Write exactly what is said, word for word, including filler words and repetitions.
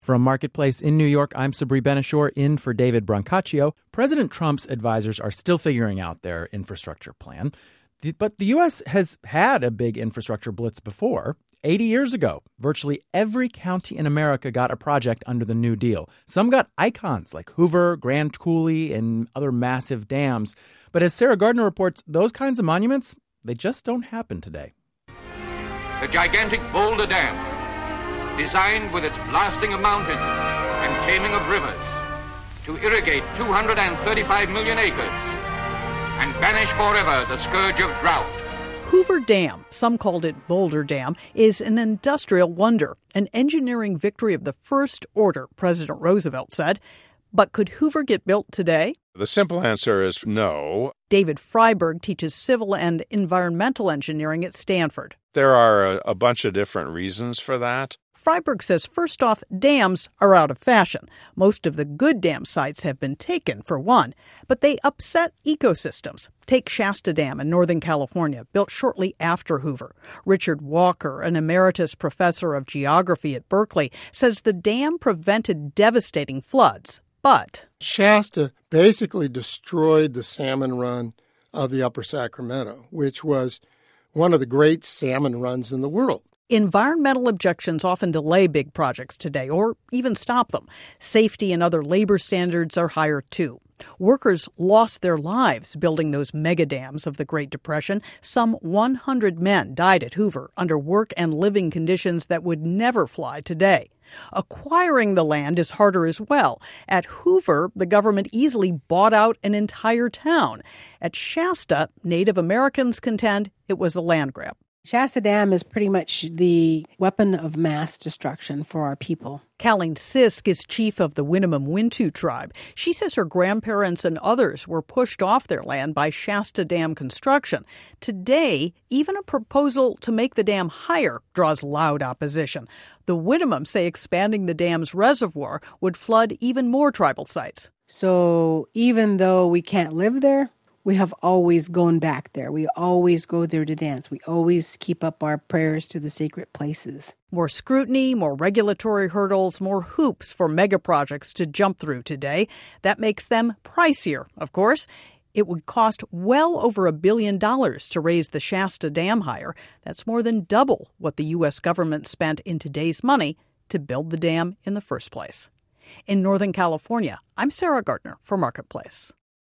From Marketplace in New York, I'm Sabri Ben-Achour, in for David Brancaccio. President Trump's advisors are still figuring out their infrastructure plan. But the U S has had a big infrastructure blitz before. eighty years ago, virtually every county in America got a project under the New Deal. Some got icons like Hoover, Grand Coulee, and other massive dams. But as Sarah Gardner reports, those kinds of monuments, they just don't happen today. The gigantic Boulder Dam, designed with its blasting of mountains and taming of rivers to irrigate two hundred thirty-five million acres and banish forever the scourge of drought. Hoover Dam, some called it Boulder Dam, is an industrial wonder, an engineering victory of the first order, President Roosevelt said. But could Hoover get built today? The simple answer is no. David Freiberg teaches civil and environmental engineering at Stanford. There are a, a bunch of different reasons for that. Freiberg says, first off, dams are out of fashion. Most of the good dam sites have been taken, for one, but they upset ecosystems. Take Shasta Dam in Northern California, built shortly after Hoover. Richard Walker, an emeritus professor of geography at Berkeley, says the dam prevented devastating floods, but Shasta basically destroyed the salmon run of the Upper Sacramento, which was one of the great salmon runs in the world. Environmental objections often delay big projects today or even stop them. Safety and other labor standards are higher, too. Workers lost their lives building those mega dams of the Great Depression. Some one hundred men died at Hoover under work and living conditions that would never fly today. Acquiring the land is harder as well. At Hoover, the government easily bought out an entire town. At Shasta, Native Americans contend it was a land grab. Shasta Dam is pretty much the weapon of mass destruction for our people. Colleen Sisk is chief of the Winnemem Wintu tribe. She says her grandparents and others were pushed off their land by Shasta Dam construction. Today, even a proposal to make the dam higher draws loud opposition. The Winnemem say expanding the dam's reservoir would flood even more tribal sites. So even though we can't live there, we have always gone back there. We always go there to dance. We always keep up our prayers to the sacred places. More scrutiny, more regulatory hurdles, more hoops for mega projects to jump through today. That makes them pricier, of course. It would cost well over a billion dollars to raise the Shasta Dam higher. That's more than double what the U S government spent in today's money to build the dam in the first place. In Northern California, I'm Sarah Gardner for Marketplace.